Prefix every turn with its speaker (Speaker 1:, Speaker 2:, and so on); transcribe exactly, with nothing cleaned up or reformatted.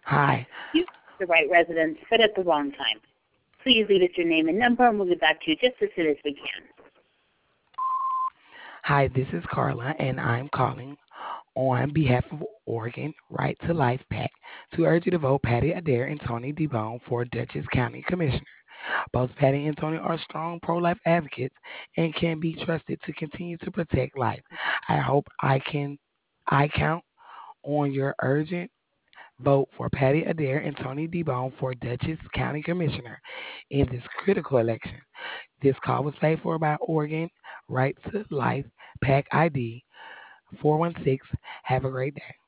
Speaker 1: Hi.
Speaker 2: You the right residence, but at the wrong time. Please leave us your name and number, and we'll get back to you just as soon as we can.
Speaker 1: Hi, this is Carla, and I'm calling on behalf of Oregon Right to Life PAC to urge you to vote Patty Adair and Tony DeBone for Dutchess County Commissioner. Both Patty and Tony are strong pro life advocates and can be trusted to continue to protect life. I hope I can I count on your urgent vote for Patty Adair and Tony DeBone for Dutchess County Commissioner in this critical election. This call was paid for by Oregon Right to Life PAC I D four one six. Have a great day.